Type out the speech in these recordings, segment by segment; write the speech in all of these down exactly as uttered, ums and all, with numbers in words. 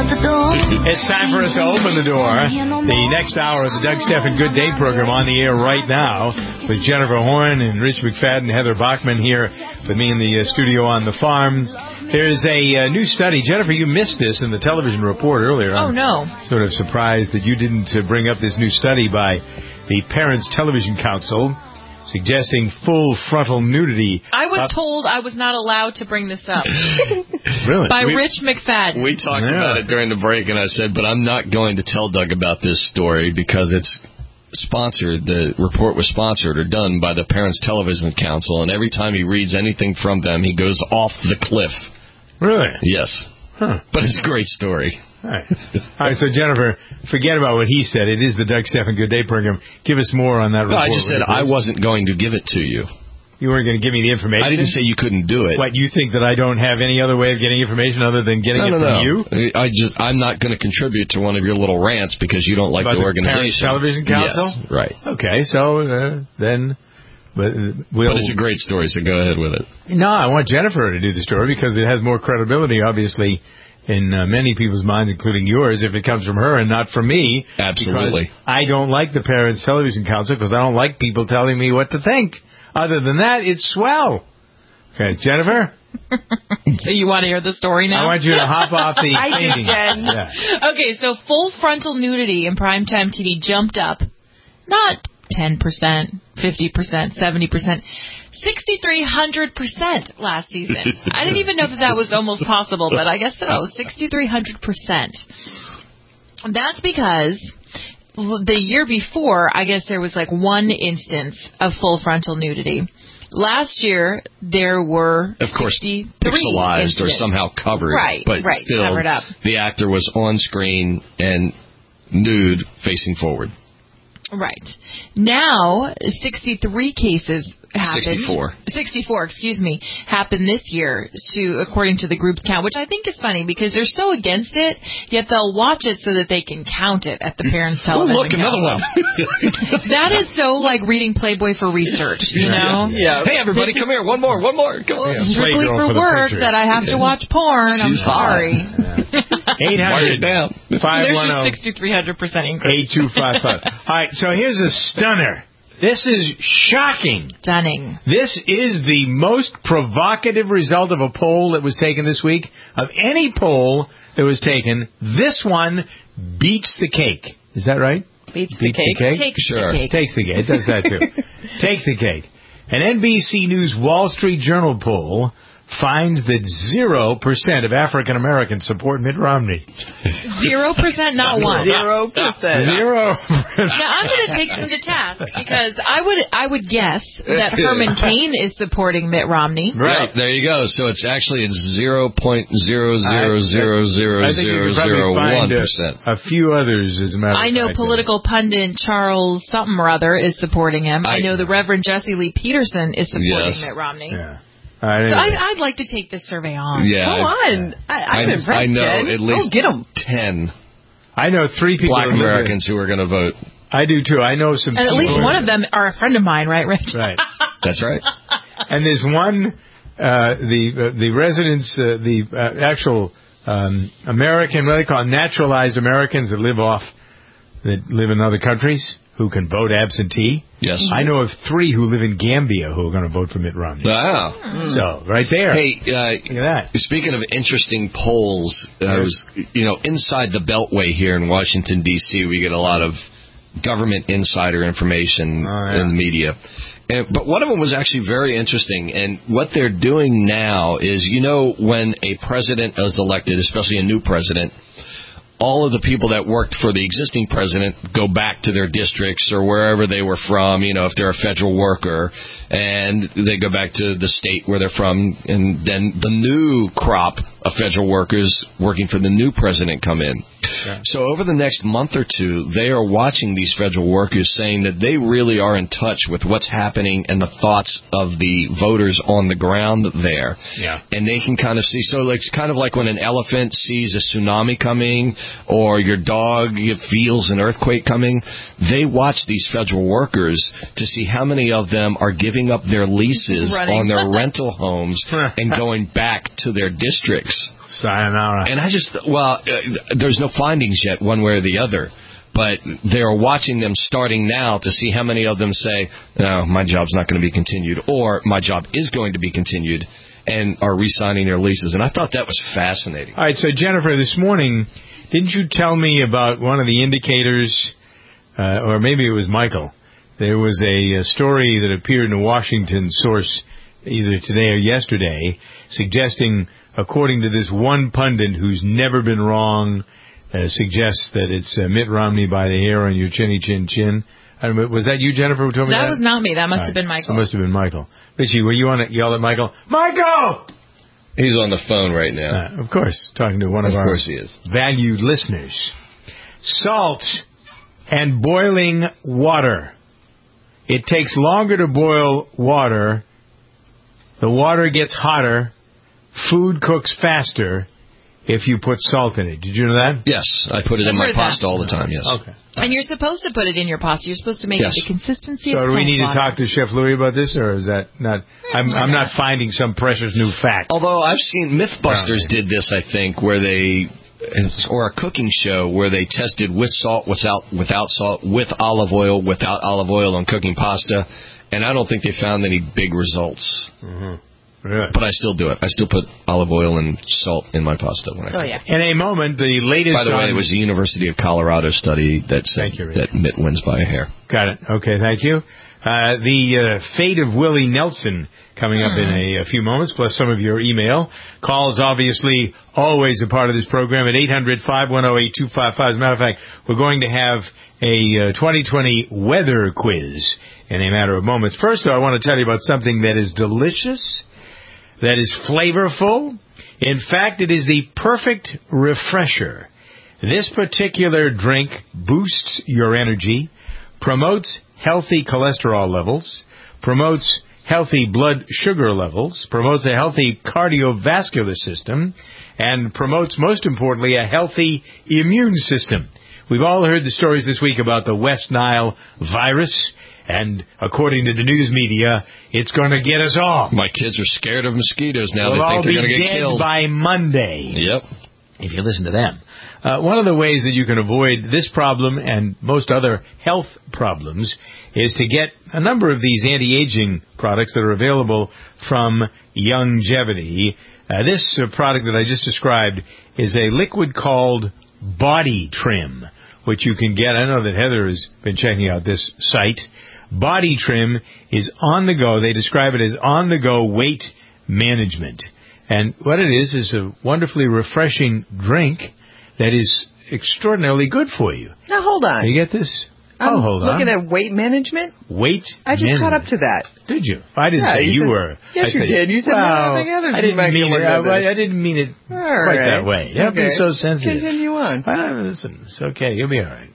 It's time for us to open the door. The next hour of the Doug Stephan Good Day program on the air right now with Jennifer Horn and Rich McFadden, Heather Bachman here with me in the uh, studio on the farm. There's a uh, new study. Jennifer, you missed this in the television report earlier. Oh, I'm no. sort of surprised that you didn't uh, bring up this new study by the Parents Television Council suggesting full frontal nudity. I was uh, told I was not allowed to bring this up. Really? By we, Rich McFadden. We talked yeah. about it during the break, and I said, but I'm not going to tell Doug about this story because it's sponsored. The report was sponsored or done by the Parents Television Council, and every time he reads anything from them, he goes off the cliff. Really? Yes. Huh. But it's a great story. All right. All right, so Jennifer, forget about what he said. It is the Doug Stephan Good Day program. Give us more on that No, report. I just said I wasn't going to give it to you. You weren't going to give me the information? I didn't say you couldn't do it. What, you think that I don't have any other way of getting information other than getting no, it no, from no. you? I just, I'm not going to contribute to one of your little rants because you don't like About the organization. The Television Council? Yes, right. Okay, so uh, then... But, uh, we'll, but it's a great story, so go ahead with it. No, I want Jennifer to do the story because it has more credibility, obviously, in uh, many people's minds, including yours, if it comes from her and not from me. Absolutely. I don't like the Parents Television Council because I don't like people telling me what to think. Other than that, it's swell. Okay, Jennifer? So you want to hear the story now? I want you to hop off the I do, painting. Jen. Yeah. Okay, so full frontal nudity in primetime T V jumped up. Not ten percent, fifty percent, seventy percent. six thousand three hundred percent last season. I didn't even know that that was almost possible, but I guess so. six thousand three hundred percent. That's because the year before, I guess there was like one instance of full frontal nudity. Last year, there were of course pixelized or somehow covered, right? But right, still, covered up. The actor was on screen and nude, facing forward. Right. Now, sixty-three cases happened. sixty-four. sixty-four, excuse me, happened this year, to according to the group's count, which I think is funny because they're so against it, yet they'll watch it so that they can count it at the Parents Television Oh, look, count. another one. That is so like reading Playboy for research, you know? Yeah. Hey, everybody, This come here. One more, one more. Come on. Yeah. Strictly Playgirl for, for the work picture. that I have to watch porn. She's I'm sorry. eight hundred, five There's one your zero, six thousand three hundred percent increase. eight two five five. All right, so here's a stunner. This is shocking. Stunning. This is the most provocative result of a poll that was taken this week. Of any poll that was taken, this one beats the cake. Is that right? Beats, beats the cake. the cake? Takes Sure. the cake. Takes the cake. It does that too. Take the cake. An N B C News Wall Street Journal poll finds that zero percent of African Americans support Mitt Romney. Zero percent, not one. Zero percent. Zero. Now I'm going to take them to task because I would I would guess that Herman Cain is supporting Mitt Romney. Right. Yep, there you go. So it's actually it's zero point zero zero zero zero zero zero one percent. A few others, as a matter of I know fact. political pundit Charles something or other is supporting him. I, I know the Reverend Jesse Lee Peterson is supporting yes. Mitt Romney. Yeah. All right, So anyway. I, I'd like to take this survey on. Yeah. Come on. I, I'm I, impressed, I know Jen. at least oh, get 'em. ten I know three people black who live in- Americans who are going to vote. I do too. I know some And at people least who- one of them are a friend of mine, right, Rich? Right. That's right. And there's one, uh, the uh, the residents, uh, the uh, actual um, American, what do they call it, naturalized Americans that live off, that live in other countries, who can vote absentee. Yes. I know of three who live in Gambia who are going to vote for Mitt Romney. Wow. So, right there. Hey, uh, look at that. Speaking of interesting polls, uh, I was, you know, inside the Beltway here in Washington, D C, we get a lot of government insider information Oh, yeah. in the media. And, but one of them was actually very interesting. And what they're doing now is, you know, when a president is elected, especially a new president, all of the people that worked for the existing president go back to their districts or wherever they were from, you know, if they're a federal worker, and they go back to the state where they're from, and then the new crop of federal workers working for the new president come in. Yeah. So over the next month or two, they are watching these federal workers, saying that they really are in touch with what's happening and the thoughts of the voters on the ground there. Yeah. And they can kind of see, so it's kind of like when an elephant sees a tsunami coming or your dog feels an earthquake coming. They watch these federal workers to see how many of them are giving up their leases Running. on their rental homes and going back to their districts. Sayonara. And I just, well, uh, there's no findings yet one way or the other. But they're watching them starting now to see how many of them say, no, my job's not going to be continued, or my job is going to be continued, and are re-signing their leases. And I thought that was fascinating. All right, so Jennifer, this morning, didn't you tell me about one of the indicators, uh, or maybe it was Michael, there was a, a story that appeared in a Washington source either today or yesterday suggesting, according to this one pundit who's never been wrong, Uh, suggests that it's uh, Mitt Romney by the hair on your chinny chin chin. I don't know, was that you, Jennifer, who told me that? That was not me. That must All have right. been Michael. So it must have been Michael. Richie, were you on it? Yell at Michael. Michael! He's on the phone right now. Uh, of course, talking to one of, of our course he is. valued listeners. Salt and boiling water. It takes longer to boil water. The water gets hotter. Food cooks faster if you put salt in it. Did you know that? Yes, I put it I've in my heard that. pasta all the time, yes. Okay. And you're supposed to put it in your pasta. You're supposed to make Yes. it the consistency So of do we need to water. talk to Chef Louis about this, or is that not... I'm, I'm not finding some precious new fact. Although I've seen Mythbusters Okay. did this, I think, where they, or a cooking show where they tested with salt, without, without salt, with olive oil, without olive oil on cooking pasta, and I don't think they found any big results. Mm-hmm. Really? But I still do it. I still put olive oil and salt in my pasta when I Oh, cook. yeah. In a moment, the latest... By the way, on- it was the University of Colorado study that said Thank you, Rick. that Mitt wins by a hair. Got it. Okay, thank you. Uh, the uh, fate of Willie Nelson coming up in a, a few moments, plus some of your email. Calls, obviously, always a part of this program at eight hundred, five one zero, eight two five five. As a matter of fact, we're going to have a uh, twenty twenty weather quiz in a matter of moments. First, though, I want to tell you about something that is delicious, that is flavorful. In fact, it is the perfect refresher. This particular drink boosts your energy, promotes healthy cholesterol levels, promotes healthy blood sugar levels, promotes a healthy cardiovascular system, and promotes, most importantly, a healthy immune system. We've all heard the stories this week about the West Nile virus, and according to the news media, it's going to get us all. My kids are scared of mosquitoes now. We'll they all think they're be going to get dead killed. by Monday. Yep. If you listen to them. Uh, one of the ways that you can avoid this problem and most other health problems is to get a number of these anti-aging products that are available from Youngevity. Uh, this uh, product that I just described is a liquid called Body Trim, which you can get. I know that Heather has been checking out this site. Body Trim is on the go. They describe it as on-the-go weight management. And what it is is a wonderfully refreshing drink that is extraordinarily good for you. Now, hold on. You get this? I'm oh, hold on. looking at weight management. Weight I just management. caught up to that. Did you? I didn't Yeah, say you you said- were. Yes, I you said, did. You said well, nothing others I didn't make you mean look it. at I, this. I didn't mean it All quite right. that way. Don't Okay. be so sensitive. Continue on. Well, listen, it's okay. You'll be all right.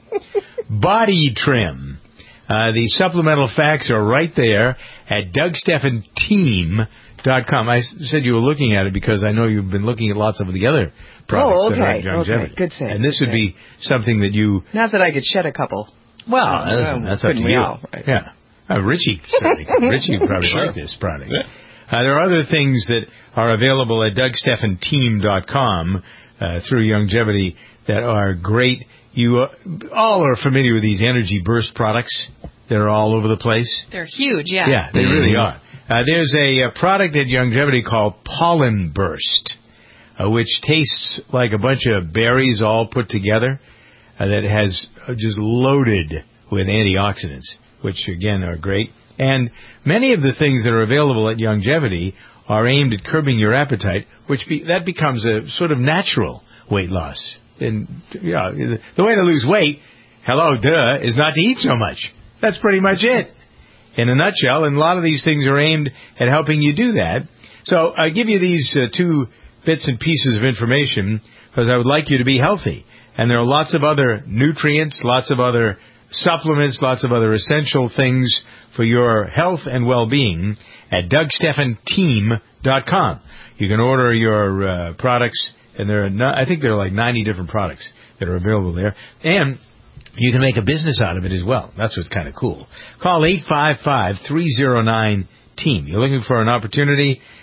Body Trim. Uh, the supplemental facts are right there at Doug Stephan Team dot com. I s- said you were looking at it because I know you've been looking at lots of the other products Oh, that are okay. Youngevity. Okay. Good save. And this Good would be something that you... Not that I could shed a couple. Well, Oh, listen, well, that's up to couldn't we you. all, right? Yeah. Uh, Richie, certainly. Richie would probably Sure. like this product. Yeah. Uh, there are other things that are available at Doug Stephan Team dot com uh, through Youngevity that are great. You uh, all are familiar with these Energy Burst products. They're all over the place. They're huge, yeah. Yeah, they Mhm. really are. Uh, there's a, a product at Youngevity called Pollen Burst, uh, which tastes like a bunch of berries all put together, uh, that has uh, just loaded with antioxidants, which again are great. And many of the things that are available at Youngevity are aimed at curbing your appetite, which be, that becomes a sort of natural weight loss. And yeah, the way to lose weight, hello, duh, is not to eat so much. That's pretty much it, in a nutshell. And a lot of these things are aimed at helping you do that. So I give you these uh, two bits and pieces of information because I would like you to be healthy. And there are lots of other nutrients, lots of other supplements, lots of other essential things for your health and well-being at Doug Stephan Team dot com. You can order your uh, products, and there are no, I think there are like ninety different products that are available there. And you can make a business out of it as well. That's what's kind of cool. Call eight five five, three oh nine, team. You're looking for an opportunity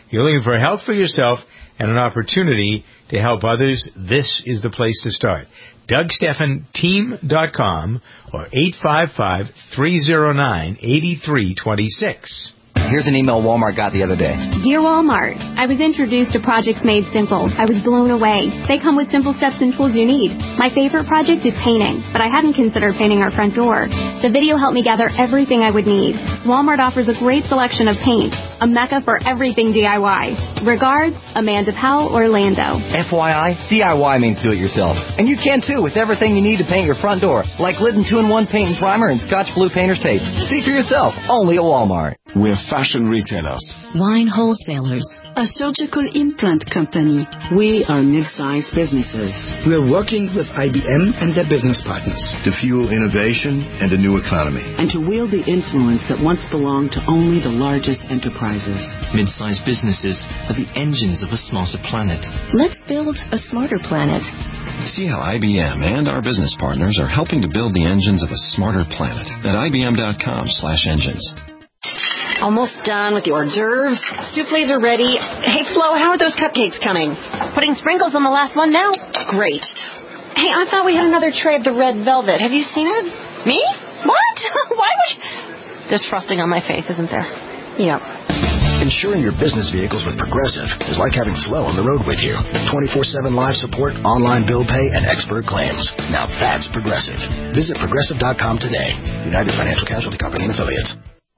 You're looking for help for yourself and an opportunity to help others, this is the place to start. Doug Stephan Team dot com or eight five five, three oh nine, eight three two six. Here's an email Walmart got the other day. Dear Walmart, I was introduced to Projects Made Simple. I was blown away. They come with simple steps and tools you need. My favorite project is painting, but I hadn't considered painting our front door. The video helped me gather everything I would need. Walmart offers a great selection of paint, a mecca for everything D I Y. Regards, Amanda Powell, Orlando. F Y I, D I Y means do it yourself. And you can too with everything you need to paint your front door, like Glidden two in one paint and primer and Scotch Blue painter's tape. See for yourself, only at Walmart. We're fashion retailers, wine wholesalers, a surgical implant company. We are mid-sized businesses. We're working with I B M and their business partners to fuel innovation and a new economy, and to wield the influence that once belonged to only the largest enterprises. Mid-sized businesses are the engines of a smarter planet. Let's build a smarter planet. See how I B M and our business partners are helping to build the engines of a smarter planet at I B M dot com slash engines. Almost done with the hors d'oeuvres. Soufflés are ready. Hey, Flo, how are those cupcakes coming? Putting sprinkles on the last one now? Great. Hey, I thought we had another tray of the red velvet. Have you seen it? Me? What? Why would you... There's frosting on my face, isn't there? Yep. Insuring your business vehicles with Progressive is like having Flo on the road with you. twenty-four seven live support, online bill pay, and expert claims. Now that's Progressive. Visit Progressive dot com today. United Financial Casualty Company and Affiliates.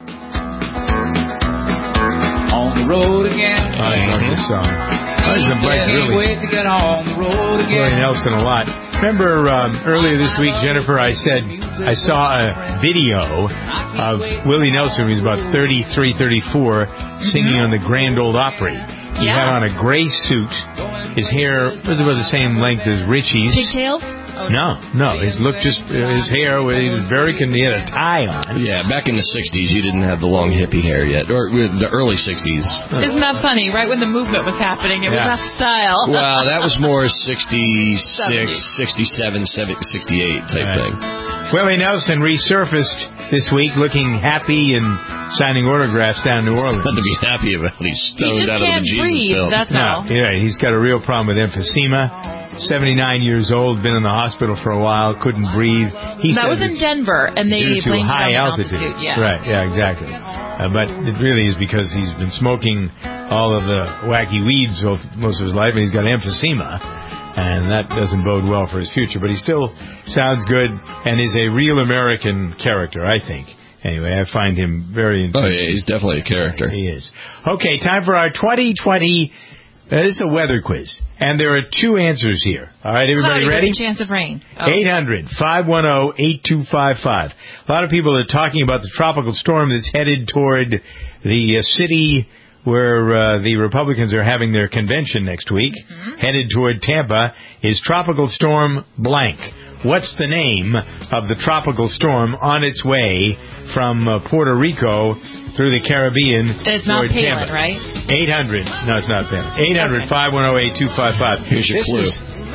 On the road again. I love this song. I was a Blake really. To get on the road again. Willie Nelson a lot. Remember um, earlier this week, Jennifer, I said I saw a video of Willie Nelson, who was about thirty-three, thirty-four, mm-hmm. singing on the Grand Ole Opry. He yeah. had on a gray suit. His hair was about the same length as Richie's. Pigtails? Oh, no, no. His look just, uh, his hair, he was very, he had a tie on. Yeah, back in the sixties, you didn't have the long hippie hair yet. Or the early sixties. Isn't that funny? Right when the movement was happening, it yeah. was that style. Well, that was more sixty-six, sixty-seven, sixty-eight type right. thing. Willie Nelson resurfaced this week looking happy and signing autographs down in New Orleans. Nothing to be happy about. He's stoned out of the Jesus breathe, film. That's no, all. Yeah, he's got a real problem with emphysema. seventy-nine years old, been in the hospital for a while, couldn't breathe. He that was in Denver, and they due to blamed high it on altitude. altitude. Yeah. Right, yeah, exactly. Uh, but it really is because he's been smoking all of the wacky weeds most of his life, and he's got emphysema. And that doesn't bode well for his future. But he still sounds good and is a real American character, I think. Anyway, I find him very intriguing. Oh, yeah, he's definitely a character. He is. Okay, time for our twenty twenty... Uh, this is a weather quiz, and there are two answers here. All right, everybody Cloudy ready? With a chance of rain. eight hundred, five one zero, eight two five five. A lot of people are talking about the tropical storm that's headed toward the uh, city where uh, the Republicans are having their convention next week, mm-hmm. headed toward Tampa, is Tropical Storm blank. What's the name of the tropical storm on its way from uh, Puerto Rico through the Caribbean? It's not Palin, Tampa? Right? eight hundred. No, it's not Palin. eight hundred, five one zero, eight two five five. Here's your this clue. Is,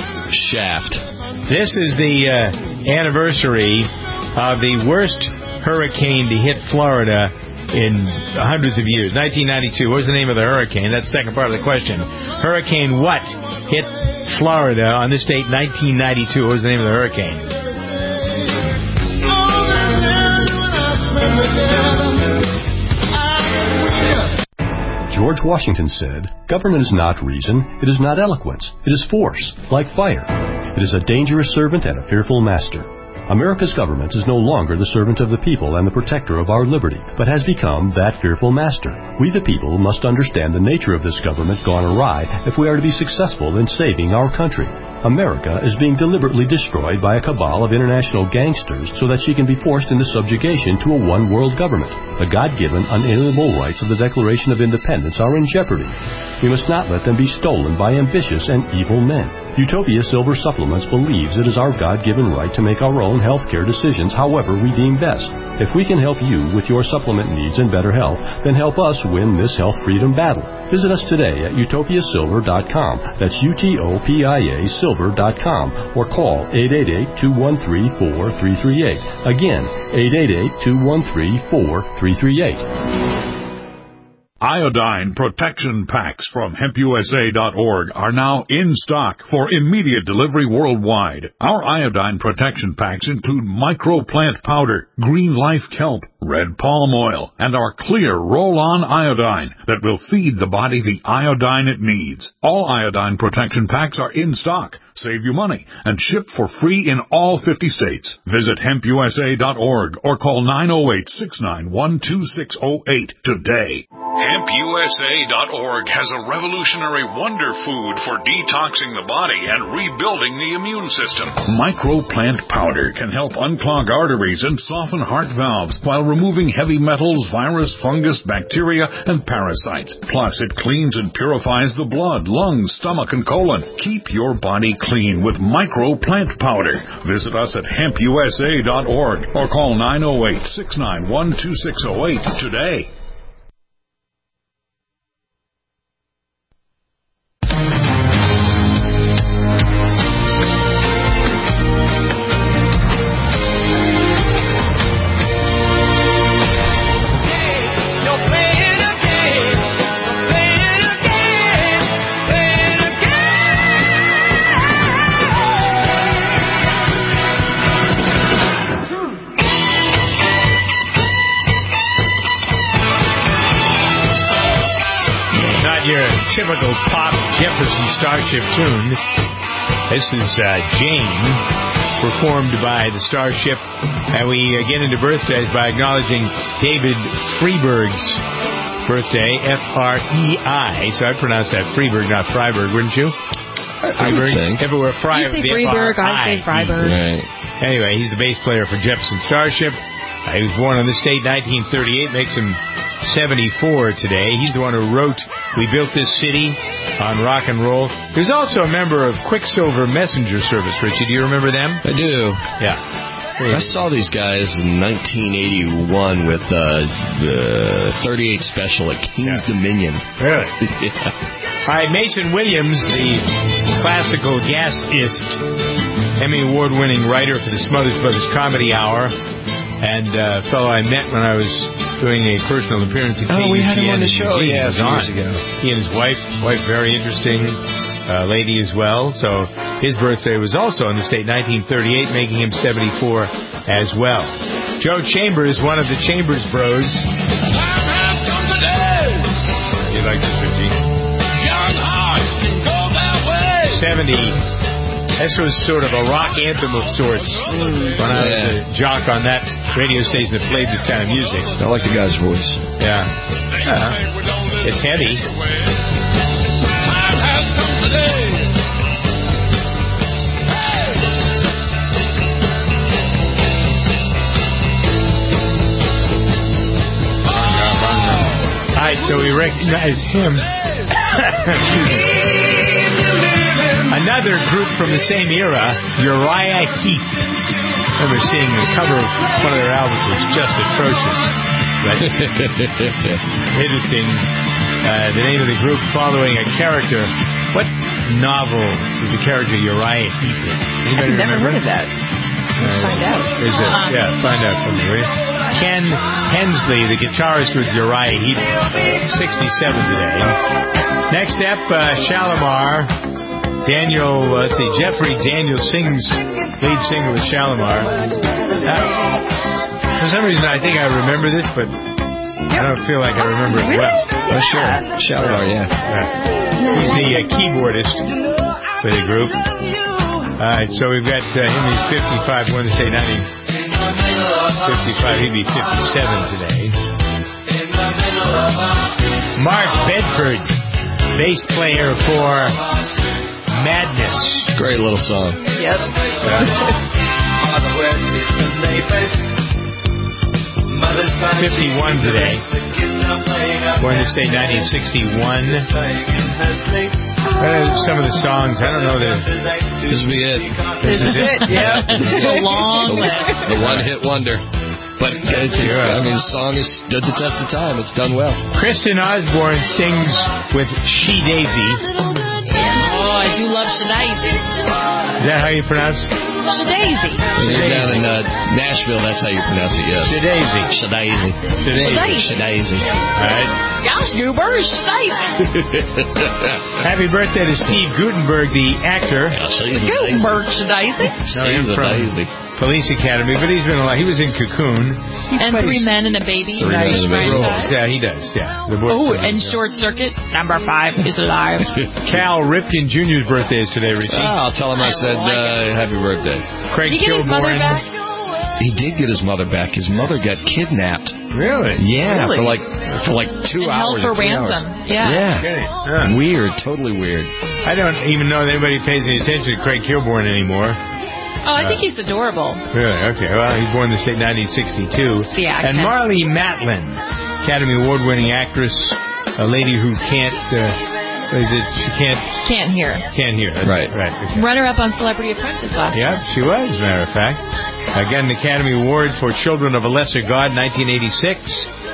Shaft. This is the uh, anniversary of the worst hurricane to hit Florida in hundreds of years. nineteen ninety-two. What was the name of the hurricane? That's the second part of the question. Hurricane what hit Florida on this date, nineteen ninety-two? What was the name of the hurricane? George Washington said, "Government is not reason, it is not eloquence, it is force, like fire. It is a dangerous servant and a fearful master." America's government is no longer the servant of the people and the protector of our liberty, but has become that fearful master. We the people must understand the nature of this government gone awry if we are to be successful in saving our country. America is being deliberately destroyed by a cabal of international gangsters so that she can be forced into subjugation to a one-world government. The God-given, unalienable rights of the Declaration of Independence are in jeopardy. We must not let them be stolen by ambitious and evil men. Utopia Silver Supplements believes it is our God-given right to make our own health care decisions however we deem best. If we can help you with your supplement needs and better health, then help us win this health freedom battle. Visit us today at utopia silver dot com. That's U T O P I A silver dot com. Or call eight eight eight, two one three, four three three eight. Again, eight eight eight, two one three, four three three eight. Iodine protection packs from hemp U S A dot org are now in stock for immediate delivery worldwide. Our iodine protection packs include microplant powder, green life kelp, red palm oil, and our clear roll-on iodine that will feed the body the iodine it needs. All iodine protection packs are in stock, save you money, and ship for free in all fifty states. Visit hemp U S A dot org or call nine oh eight, six nine one, two six oh eight today. hemp U S A dot org has a revolutionary wonder food for detoxing the body and rebuilding the immune system. Microplant powder can help unclog arteries and soften heart valves while removing heavy metals, virus, fungus, bacteria, and parasites. Plus, it cleans and purifies the blood, lungs, stomach, and colon. Keep your body clean with Microplant powder. Visit us at hemp U S A dot org or call nine oh eight, six nine one, two six oh eight today. Typical pop Jefferson Starship tune. This is uh, Jane, performed by the Starship. And we uh, get into birthdays by acknowledging David Freeberg's birthday, F R E I. So I'd pronounce that Freeberg, not Freiberg, wouldn't you? I would think. If it were Freiberg, you say Freeberg, I say Freiberg. Right. Anyway, he's the bass player for Jefferson Starship. Uh, he was born on this date, nineteen thirty-eight, makes him seventy-four today. He's the one who wrote We Built This City on rock and roll. He was also a member of Quicksilver Messenger Service. Richie, do you remember them? I do. Yeah. I saw these guys in nineteen eighty-one with uh, the thirty-eight Special at King's yeah. Dominion. Really? Yeah. All right, Mason Williams, the classical gasist, Emmy Award-winning writer for the Smothers Brothers Comedy Hour, and a uh, fellow I met when I was doing a personal appearance at K U G N. Oh, we had him on the show, yeah, a few years ago. He and his wife, wife very interesting uh, lady as well. So his birthday was also on this date, nineteen thirty-eight, making him seventy-four as well. Joe Chambers, one of the Chambers Bros. Time has come today. You like this, Richie? Young hearts can go that way. seventy. This was sort of a rock anthem of sorts when I was a jock on that radio station that played this kind of music. I like the guy's voice. Yeah. yeah. It's heavy. Time has come today. All right, so we recognize him. Excuse me. Another group from the same era, Uriah Heep. I remember seeing the cover of one of their albums was just atrocious. But interesting. Uh, the name of the group following a character. What novel is the character Uriah Heep in? Anybody I've never remember? heard of that. Let's Uh, find out. Is it? Yeah, find out from me. Ken Hensley, the guitarist with Uriah Heep, sixty-seven today. Next up, uh, Shalimar. Daniel, uh, let's see, Jeffrey Daniel sings, lead singer with Shalimar. Uh, for some reason, I think I remember this, but I don't feel like I remember it well. Oh, sure. Shalimar, yeah. Uh, he's the uh, keyboardist for the group. All right, so we've got uh, him, he's fifty-five, Wednesday, nineteen fifty-five, he'd be fifty-seven today. Mark Bedford, bass player for Madness. Great little song. Yep. fifty-one today. Born this day, nineteen sixty-one. Uh, some of the songs, I don't know that. This will be it. This is it. Yeah. This is a long list. The one-hit wonder. But it's, I mean, the song has stood the test of time. It's done well. Kristen Osborne sings with She Daisy. Oh, I do love Shania. Is that how you pronounce it? Shadazy. When you're down in uh, Nashville, that's how you pronounce it, yes. Shadazy. Shadazy. Shadazy. Shadazy. All right. Gosh, Goober, Shadazy. Happy birthday to Steve Guttenberg, the actor. Guttenberg, Shadazy. No, he's from Police Academy, but he's been a lot. He was in Cocoon. He and Three Men and a Baby. Three nice Men and a Baby. Yeah, he does. Yeah. Oh, and Short Circuit, number five, is alive. Cal Ripken Junior's birthday is today, Richie. Oh, I'll tell him I said like uh, happy birthday. Craig Did he get his mother back? He did get his mother back. His mother got kidnapped. Really? Yeah, really? for like for like two and hours. held for ransom. Hours. Yeah. Yeah. Okay. Huh. Weird. Totally weird. I don't even know that anybody pays any attention to Craig Kilborn anymore. Oh, I think uh, he's adorable. Really? Okay. Well, he was born in the state in nineteen sixty-two. The accent. And Marlee Matlin, Academy Award-winning actress, a lady who can't. Uh, is it? She can't. Can't hear. Can't hear. That's right. Right. Okay. Runner-up on Celebrity Apprentice last year. Yep, she was. As a matter of fact, again, the Academy Award for Children of a Lesser God, nineteen eighty-six.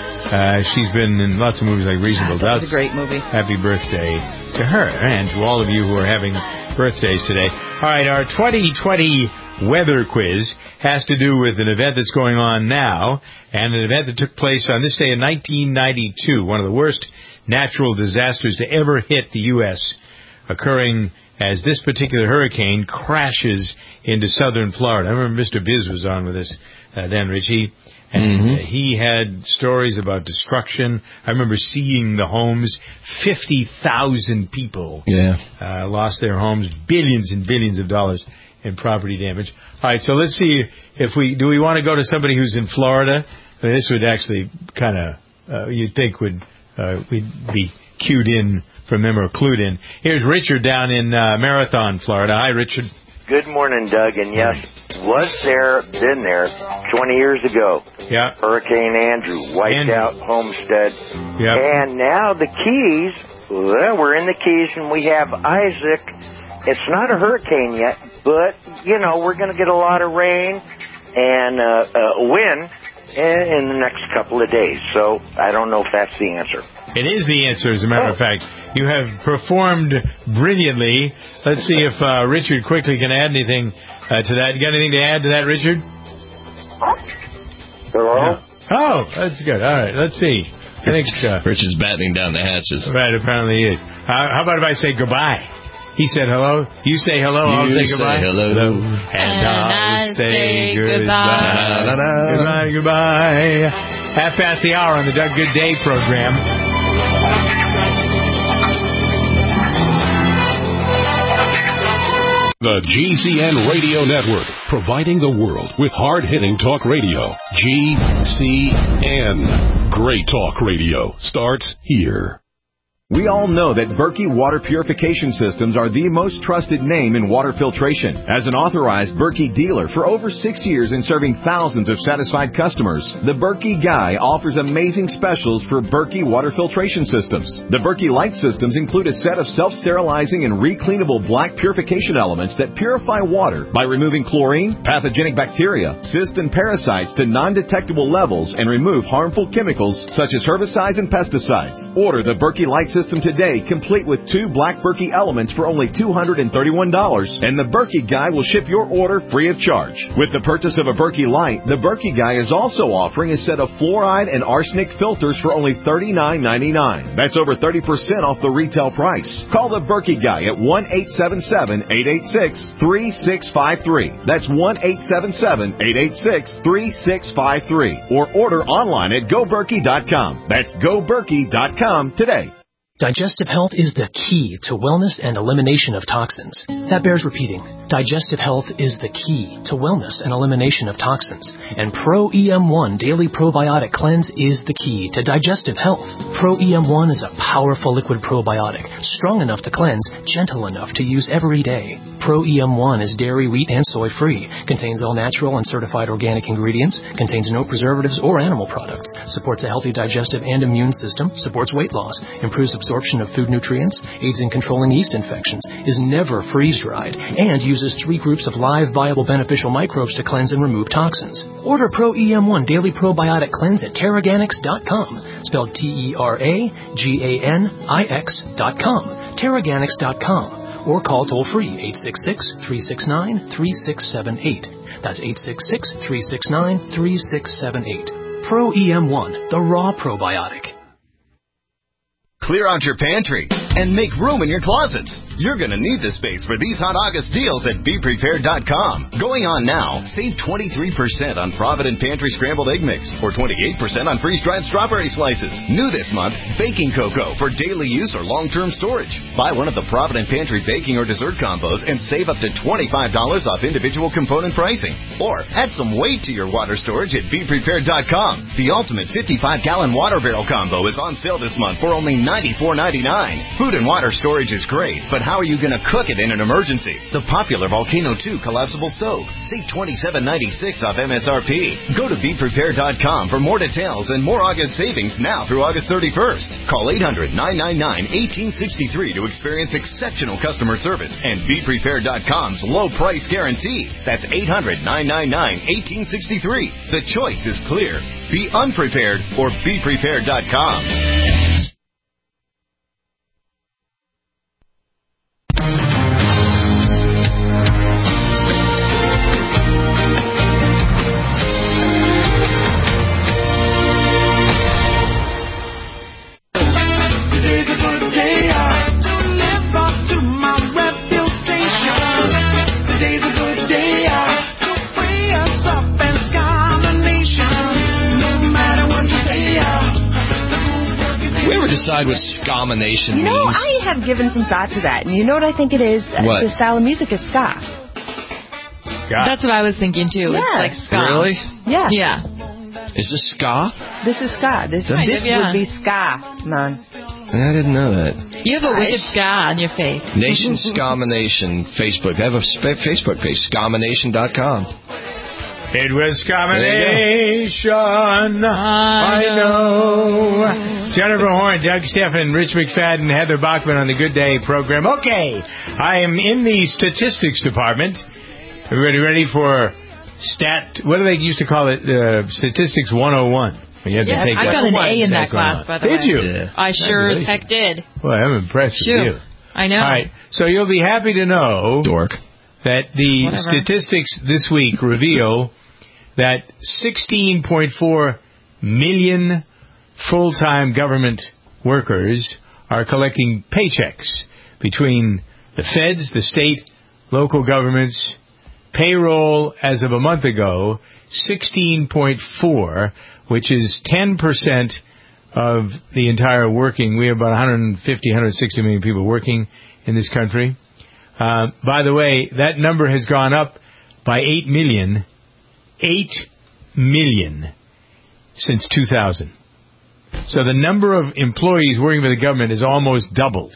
Uh, she's been in lots of movies like Reasonable Doubt. That's a great movie. Happy birthday to her and to all of you who are having birthdays today. All right, our twenty twenty weather quiz has to do with an event that's going on now and an event that took place on this day in nineteen ninety-two, one of the worst natural disasters to ever hit the U S, occurring as this particular hurricane crashes into southern Florida. I remember Mister Biz was on with us uh, then, Richie. And mm-hmm. uh, he had stories about destruction. I remember seeing the homes. fifty thousand people yeah. uh, lost their homes. Billions and billions of dollars in property damage. All right, so let's see if we... Do we want to go to somebody who's in Florida? I mean, this would actually kind of... Uh, you'd think would uh, we'd be cued in from them or clued in. Here's Richard down in uh, Marathon, Florida. Hi, Richard. Good morning, Doug. And yes, was there, been there twenty years ago. Yeah. Hurricane Andrew wiped Andrew. out Homestead. Yep. And now the Keys, well, we're in the Keys and we have Isaac. It's not a hurricane yet, but, you know, we're going to get a lot of rain and uh, uh, wind in the next couple of days. So I don't know if that's the answer. It is the answer, as a matter oh. of fact. You have performed brilliantly. Let's see if uh, Richard quickly can add anything uh, to that. You got anything to add to that, Richard? Hello? Yeah. Oh, that's good. All right, let's see. I think uh, Richard's battening down the hatches. Right, apparently he is. How, how about if I say goodbye? He said hello. You say hello. You I'll say goodbye. Say hello. hello. And, and I'll I say, say goodbye. goodbye. Goodbye, goodbye. Half past the hour on the Doug Good Day program. The G C N Radio Network, providing the world with hard-hitting talk radio. G C N. Great talk radio starts here. We all know that Berkey Water Purification Systems are the most trusted name in water filtration. As an authorized Berkey dealer for over six years and serving thousands of satisfied customers, the Berkey Guy offers amazing specials for Berkey Water Filtration Systems. The Berkey Light Systems include a set of self-sterilizing and recleanable black purification elements that purify water by removing chlorine, pathogenic bacteria, cysts, and parasites to non-detectable levels and remove harmful chemicals such as herbicides and pesticides. Order the Berkey Light Systems System today, complete with two black Berkey elements for only two hundred thirty-one dollars, and the Berkey Guy will ship your order free of charge. With the purchase of a Berkey Light, the Berkey Guy is also offering a set of fluoride and arsenic filters for only thirty-nine ninety-nine. That's over thirty percent off the retail price. Call the Berkey Guy at one eight seven seven, eight eight six, three six five three. That's one eight seven seven, eight eight six, three six five three. Or order online at go berkey dot com. That's go berkey dot com today. Digestive health is the key to wellness and elimination of toxins. That bears repeating. Digestive health is the key to wellness and elimination of toxins. And Pro E M one Daily Probiotic Cleanse is the key to digestive health. Pro E M one is a powerful liquid probiotic, strong enough to cleanse, gentle enough to use every day. Pro E M one is dairy, wheat, and soy-free, contains all natural and certified organic ingredients, contains no preservatives or animal products, supports a healthy digestive and immune system, supports weight loss, improves absorption of food nutrients, aids in controlling yeast infections, is never freeze-dried, and uses three groups of live, viable, beneficial microbes to cleanse and remove toxins. Order Pro E M one Daily Probiotic Cleanse at Terraganics dot com, spelled T E R A G A N I X dot com, Terraganics dot com. or call toll-free eight six six, three six nine, three six seven eight. That's eight six six, three six nine, three six seven eight. Pro E M one, the raw probiotic. Clear out your pantry and make room in your closets. You're going to need the space for these hot August deals at be prepared dot com. Going on now, save twenty-three percent on Provident Pantry Scrambled Egg Mix or twenty-eight percent on freeze-dried strawberry slices. New this month, baking cocoa for daily use or long-term storage. Buy one of the Provident Pantry baking or dessert combos and save up to twenty-five dollars off individual component pricing. Or add some weight to your water storage at be prepared dot com. The ultimate fifty-five gallon water barrel combo is on sale this month for only ninety-four ninety-nine. Food and water storage is great, but how are you going to cook it in an emergency? The popular Volcano two collapsible stove. Save twenty-seven ninety-six off M S R P. Go to be prepared dot com for more details and more August savings now through August thirty-first. Call eight hundred, nine nine nine, one eight six three to experience exceptional customer service and be prepared dot com's low price guarantee. That's eight hundred, nine nine nine, one eight six three. The choice is clear. Be unprepared or be prepared dot com. Decide what Scomination you know, means? I have given some thought to that, and you know what I think it is? What? The style of music is ska. God. That's what I was thinking too. Yeah. It's like ska. Really? Yeah. Yeah. Is this ska? This is ska. This, Kind this of, yeah. would be ska, man. I didn't know that. You have a wicked ska on your face. Nation Scomination Facebook. I have a sp- Facebook page, Scomination dot com. It was combination, I know. Jennifer Horn, Doug Steffen, Rich McFadden, Heather Bachman on the Good Day program. Okay, I am in the statistics department. Everybody ready for stat, what do they used to call it? Uh, statistics one oh one. You had yes, to take I got an A in that class, by the way. Did you? Yeah. I sure as heck did. Well, I'm impressed Shoot. with you. I know. All right, so you'll be happy to know, Dork, that the Whatever. statistics this week reveal that sixteen point four million full-time government workers are collecting paychecks between the feds, the state, local governments. Payroll as of a month ago, sixteen point four, which is ten percent of the entire working. We have about one hundred fifty, one hundred sixty million people working in this country. Uh, by the way, that number has gone up by eight million. eight million since two thousand. So the number of employees working for the government is almost doubled.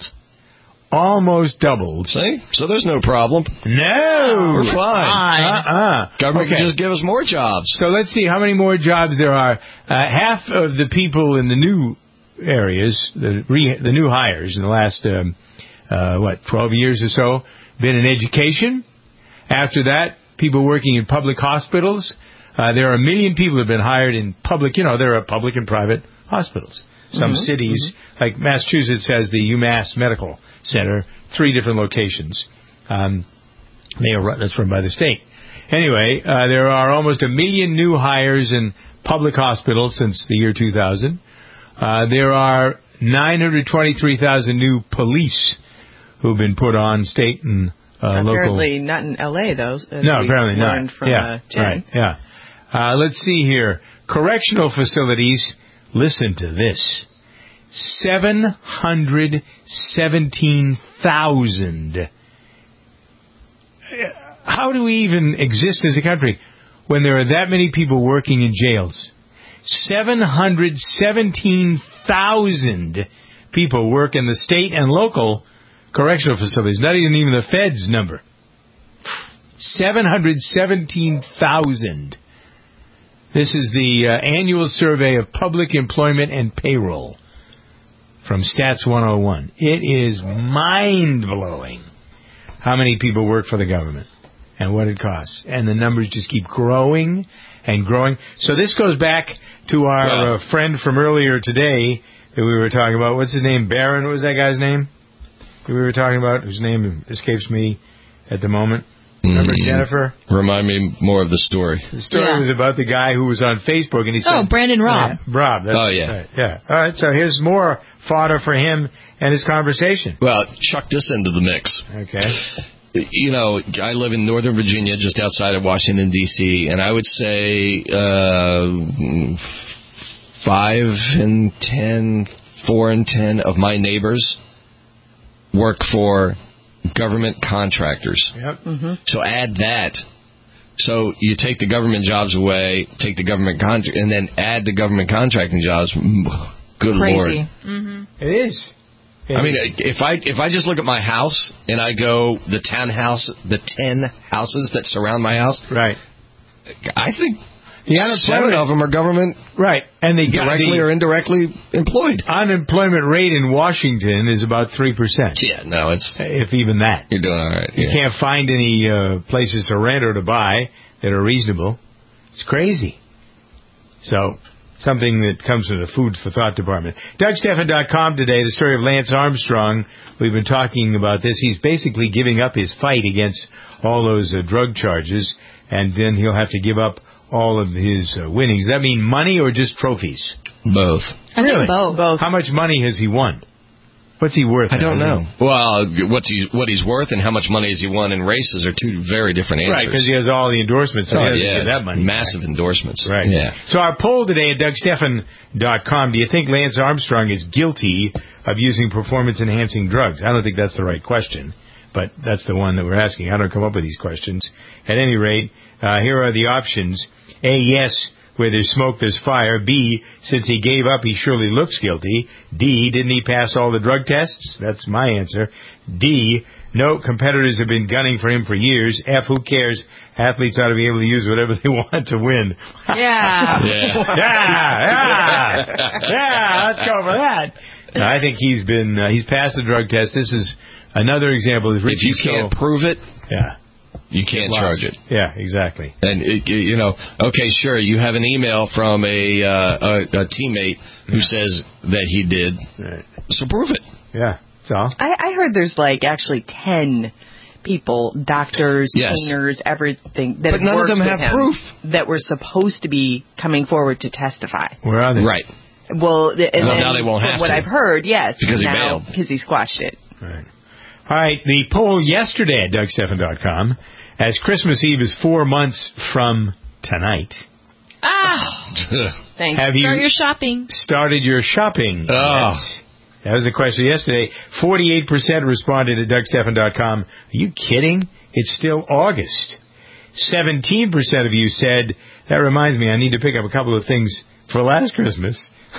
Almost doubled. See? So there's no problem. No! We're fine. Uh-uh. Government Okay. can just give us more jobs. So let's see how many more jobs there are. Uh, half of the people in the new areas, the re- the new hires in the last, um, uh, what, twelve years or so, been in education. After that, people working in public hospitals. Uh, there are a million people who have been hired in public, you know, there are public and private hospitals. Some Mm-hmm. cities, mm-hmm. like Massachusetts has the UMass Medical Center, three different locations. Um, they are run, that's run by the state. Anyway, uh, there are almost a million new hires in public hospitals since the year two thousand. Uh, there are nine hundred twenty-three thousand new police who've been put on state and uh, apparently local. not in L A though. As No, we apparently learned not. From, yeah, uh, Jen. right. Yeah. Uh, let's see here. Correctional facilities. Listen to this. seven hundred seventeen thousand. How do we even exist as a country when there are that many people working in jails? seven hundred seventeen thousand people work in the state and local correctional facilities, not even even the Fed's number. seven hundred seventeen thousand. This is the uh, annual survey of public employment and payroll from Stats one oh one. It is mind-blowing how many people work for the government and what it costs. And the numbers just keep growing and growing. So this goes back to our Wow. uh, friend from earlier today that we were talking about. What's his name? Barron? What was that guy's name? we were talking about, whose name escapes me at the moment. Remember mm. Jennifer? Remind me more of the story. The story yeah. was about the guy who was on Facebook, and he said... Oh, Brandon Robb. Yeah, Robb. That's oh, yeah. Right. Yeah. All right, so here's more fodder for him and his conversation. Well, chuck this into the mix. Okay. You know, I live in Northern Virginia, just outside of Washington, D C, and I would say uh, five and ten, four and ten of my neighbors work for government contractors. Yep. Mm-hmm. So add that. So you take the government jobs away, take the government contract, and then add the government contracting jobs. Good Crazy. Lord. Mm-hmm. It is. It I mean, is. if I if I just look at my house and I go the townhouse, the ten houses that surround my house, right? I think the seven of them are government, right? And they directly the or indirectly employed. Unemployment rate in Washington is about three percent. Yeah, no, it's if even that. You're doing all right. You yeah. can't find any uh, places to rent or to buy that are reasonable. It's crazy. So. Something that comes from the Food for Thought department. Doug Stephan dot com today, the story of Lance Armstrong. We've been talking about this. He's basically giving up his fight against all those uh, drug charges, and then he'll have to give up all of his uh, winnings. Does that mean money or just trophies? Both. I really? think both. both. How much money has he won? What's he worth? I don't know. Well, what's he, what he's worth and how much money has he won in races are two very different answers. Right, because he has all the endorsements. So oh, he yeah. get that money Massive back. endorsements. Right. Yeah. So our poll today at Doug Stephan dot com, do you think Lance Armstrong is guilty of using performance-enhancing drugs? I don't think that's the right question, but that's the one that we're asking. I don't come up with these questions. At any rate, uh, here are the options. A, yes. Where there's smoke, there's fire. B, since he gave up, he surely looks guilty. D, didn't he pass all the drug tests? That's my answer. D, no, competitors have been gunning for him for years. F, who cares? Athletes ought to be able to use whatever they want to win. Yeah. yeah. yeah, yeah. Yeah, let's go for that. No, I think he's been, uh, he's passed the drug test. This is another example. Of if you can't so, prove it, yeah. you can't charge it. Yeah, exactly. And, it, you know, okay, sure, you have an email from a uh, a, a teammate who yeah. says that he did, right. So prove it. Yeah, that's all. I, I heard there's, like, actually ten people, doctors, yes. cleaners, everything, that but none of them have him, proof. That were supposed to be coming forward to testify. Where are they? Right. Well, and well then, now they won't have what to. I've heard, yes. Because he now, bailed. Because he squashed it. Right. All right, the poll yesterday at Doug Stephan dot com, as Christmas Eve is four months from tonight. Ah! Thanks. Have you Start your shopping. started your shopping? Oh. Yes. That was the question yesterday. forty-eight percent responded at Doug Stephan dot com. Are you kidding? It's still August. seventeen percent of you said, that reminds me, I need to pick up a couple of things for last Christmas.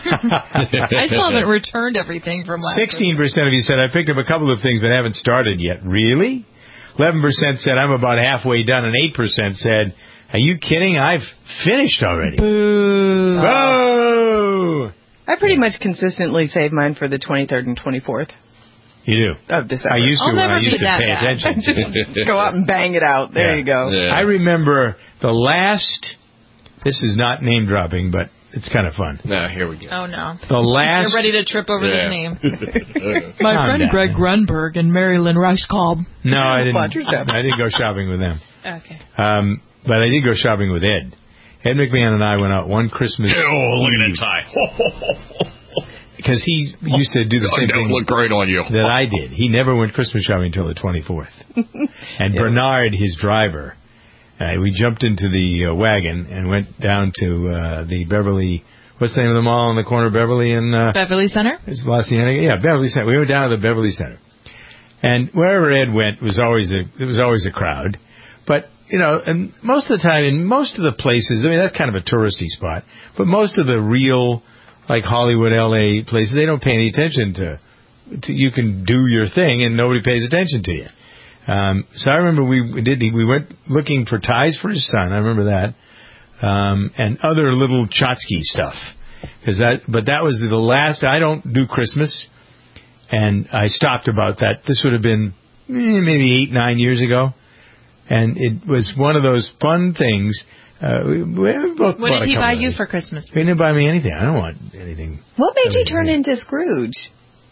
I still haven't returned everything from last sixteen percent of you said, I picked up a couple of things but haven't started yet. Really? eleven percent said, I'm about halfway done, and eight percent said, are you kidding? I've finished already. Boo. Boo! I pretty much consistently save mine for the twenty-third and twenty-fourth. You do? Of December. I used to I'll when never I used be to that pay bad. attention. Just go out and bang it out. There Yeah. you go. Yeah. I remember the last, this is not name dropping, but it's kind of fun. Now, here we go. Oh, no. The last... You're ready to trip over Yeah. the name. My My friend down. Greg Grunberg and Marilyn Reichkolb. No, I didn't. Watch yourself. I didn't go shopping with them. Okay. Um, but I did go shopping with Ed. Ed McMahon and I went out one Christmas Oh, look at Eve that tie. because he used to do the same don't thing look great on you. that I did. He never went Christmas shopping until the twenty-fourth. And Yeah. Bernard, his driver, uh, we jumped into the uh, wagon and went down to uh, the Beverly... What's the name of the mall on the corner of Beverly and... Uh, Beverly Center? It's La Cienega. Yeah, Beverly Center. We went down to the Beverly Center. And wherever Ed went was always a there was always a crowd. But, you know, and most of the time, in most of the places, I mean, that's kind of a touristy spot, but most of the real, like Hollywood, L A places, they don't pay any attention to, to you can do your thing and nobody pays attention to you. Um, so I remember we, we did, we went looking for ties for his son. I remember that. Um, and other little tchotchke stuff. Cause that, but that was the last, I don't do Christmas. And I stopped about that. This would have been eh, maybe eight, nine years ago. And it was one of those fun things. Uh, we, we both What bought did a he couple buy of you things. for Christmas? He didn't buy me anything. I don't want anything. What made you turn into Scrooge?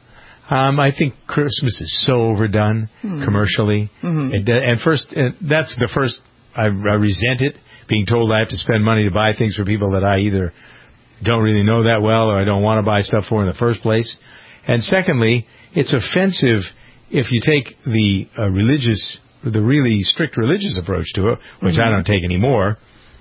Um, I think Christmas is so overdone mm-hmm. commercially. Mm-hmm. And, and first, and that's the first, I, I resent it, being told I have to spend money to buy things for people that I either don't really know that well or I don't want to buy stuff for in the first place. And secondly, it's offensive if you take the uh, religious, the really strict religious approach to it, which mm-hmm. I don't take anymore.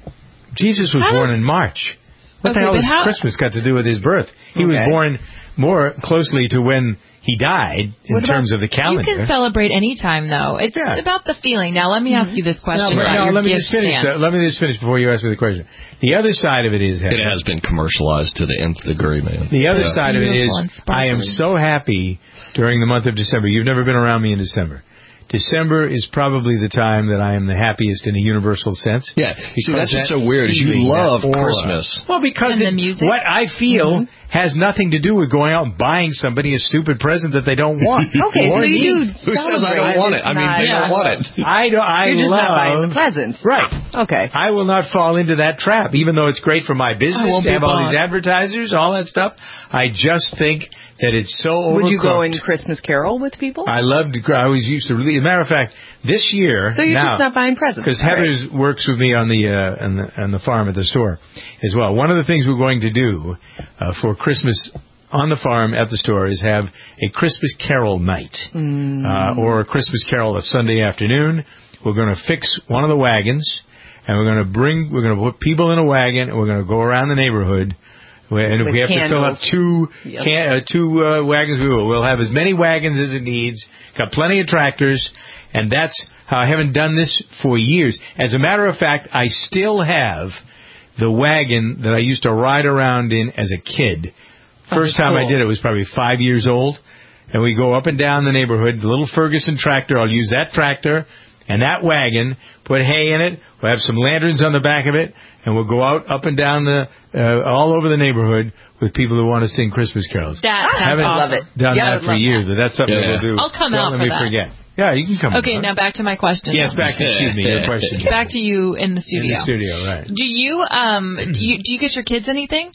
Jesus was how born does... in March. What okay, the hell has how... Christmas got to do with his birth? He okay. was born more closely to when he died in what terms about, of the calendar. You can celebrate any time, though. It's yeah. about the feeling. Now, let me ask you this question. No, about no, your let me just finish. The, let me just finish before you ask me the question. The other side of it is... It has been commercialized to the nth degree, man. The other yeah. side of it is I am so happy during the month of December. You've never been around me in December. December is probably the time that I am the happiest in a universal sense. Yeah, you see, that's just so weird. Is you love Christmas. Well, because it, what I feel mm-hmm. has nothing to do with going out and buying somebody a stupid present that they don't want. Okay, so you do. Who says I don't want it? I mean, they yeah. don't want it. I don't. I You're just love not buying the presents, right? Okay. I will not fall into that trap, even though it's great for my business to have all these advertisers, all that stuff. I just think that it's so overcooked. Would you go in Christmas Carol with people? I loved. I always used to. Really, as a matter of fact, this year. So you're now, just not buying presents because Heather's right. works with me on the uh, on the on the farm at the store as well. One of the things we're going to do uh, for Christmas on the farm at the store is have a Christmas Carol night mm. uh, or a Christmas Carol a Sunday afternoon. We're going to fix one of the wagons, and we're going to bring. We're going to put people in a wagon, and we're going to go around the neighborhood. And if With we have candles. to fill up two yep. can, uh, two uh, wagons, we will. We'll have as many wagons as it needs. Got plenty of tractors, and that's how I haven't done this for years. As a matter of fact, I still have the wagon that I used to ride around in as a kid. First oh, time cool. I did it was probably five years old, and we go up and down the neighborhood. The little Ferguson tractor, I'll use that tractor and that wagon, put hay in it. We'll have some lanterns on the back of it, and we'll go out up and down the uh, all over the neighborhood with people who want to sing Christmas carols. That I haven't love it. done yeah, that for years, that. but that's something yeah. we'll do. I'll come Don't out let for me that. forget. Yeah, you can come. Okay, now back to my question. Yes, back to excuse me, your question. Back to you in the studio. In the studio, right? Do you um do you, do you get your kids anything?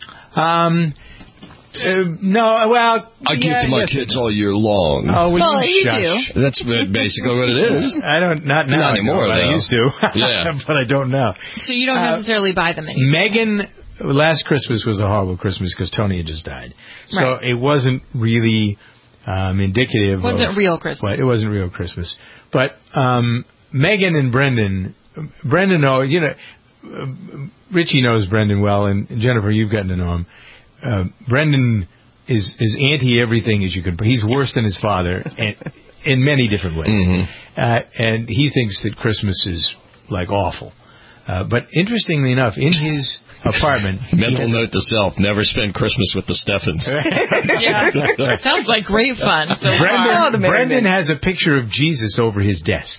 Um. Uh, no, well... I give yeah, to my yes. kids all year long. Oh, well, well you, you do. That's basically what it is. I don't, not now. Not anymore, I, I used to. Yeah. But I don't now. So you don't uh, necessarily buy them anything? Megan, last Christmas was a horrible Christmas because Tony had just died. So right. it wasn't really um, indicative It wasn't of, real Christmas. Well, it wasn't real Christmas. But um, Megan and Brendan, Brendan, know, you know, uh, Richie knows Brendan well, and Jennifer, you've gotten to know him. Uh, Brendan... is is anti everything as you can. He's worse than his father, and in many different ways. Mm-hmm. Uh, and he thinks that Christmas is like awful. Uh, but interestingly enough, in his apartment, mental note to self: never spend Christmas with the Steffens. Yeah, sounds like great fun. So Brendan, Brendan has a picture of Jesus over his desk.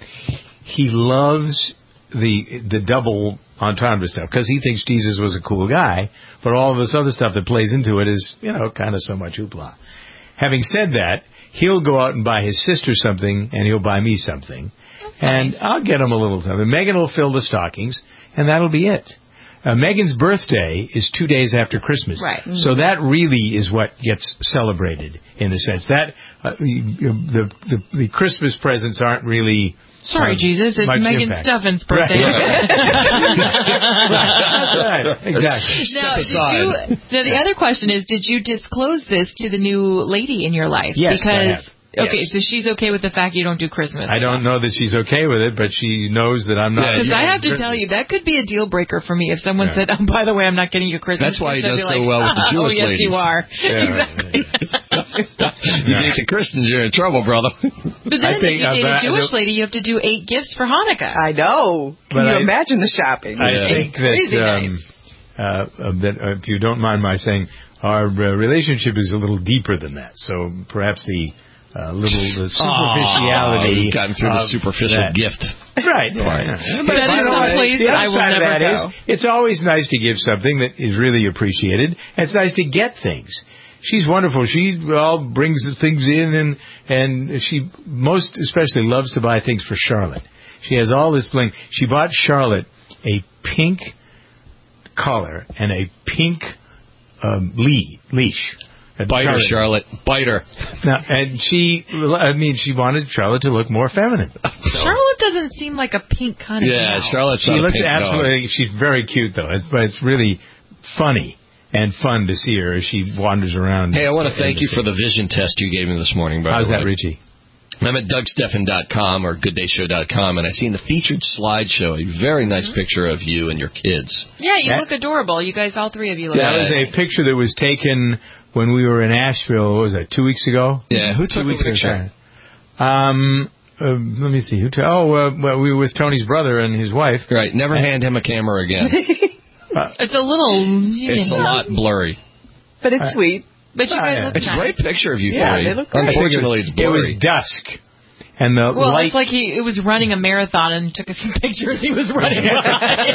He loves the the double entendre stuff because he thinks Jesus was a cool guy, but all of this other stuff that plays into it is, you know, kind of so much hoopla. Having said that, he'll go out and buy his sister something, and he'll buy me something, okay. and I'll get him a little something. Megan will fill the stockings, and that'll be it. Uh, Megan's birthday is two days after Christmas, right? Mm-hmm. So that really is what gets celebrated in the sense that uh, the, the the Christmas presents aren't really. Sorry, um, Jesus, it's Megan Steffens' birthday. Right. That's right. Exactly. Now, did you, now, the other question is, did you disclose this to the new lady in your life? Yes, because, I have. Okay, yes. so she's okay with the fact you don't do Christmas. I don't know that she's okay with it, but she knows that I'm not. Because I have to Christmas. tell you, that could be a deal breaker for me if someone yeah. said, "Oh, by the way, I'm not getting you Christmas." That's why he does so like, oh, well with the Jewish oh, yes, ladies. you are. Yeah, exactly. You date the Christians, you're in trouble, brother. But then, think, if you date a Jewish lady, you have to do eight gifts for Hanukkah. I know. Can but you I, imagine the shopping? I yeah. think that, um, uh, that uh, if you don't mind my saying, our uh, relationship is a little deeper than that. So perhaps the. A uh, little the superficiality. Oh, gotten through the superficial that. gift. Right. right. Yeah. But that is someplace the other I will side never of that go. is, it's always nice to give something that is really appreciated. And it's nice to get things. She's wonderful. She all brings the things in, and and she most especially loves to buy things for Charlotte. She has all this bling. She bought Charlotte a pink collar and a pink um, lead, leash. Bite her, Charlotte. Bite her. Now, and she, I mean, she wanted Charlotte to look more feminine. Charlotte doesn't seem like a pink kind of Yeah, gal. Charlotte's She not a looks pink absolutely, dog. she's very cute, though. It's, but it's really funny and fun to see her as she wanders around. Hey, I want to thank you for the vision test you gave me this morning. By How's the that, way. Richie? I'm at Doug Stephan dot com or Good Day Show dot com, and I seen the featured slideshow, a very nice mm-hmm. picture of you and your kids. Yeah, you that, look adorable. You guys, all three of you look That good. was a picture that was taken when we were in Asheville, what was that, two weeks ago? Yeah, who took two the picture? Um, uh, let me see. Who t- oh, uh, well, we were with Tony's brother and his wife. Right, never hand him a camera again. uh, it's a little... It's a lot blurry. But it's uh, sweet. But you guys look It's nice. a great picture of you yeah, three. They look great. Unfortunately, it's blurry. It was dusk. And the well, light... it's like he it was running a marathon and took us some pictures he was running. The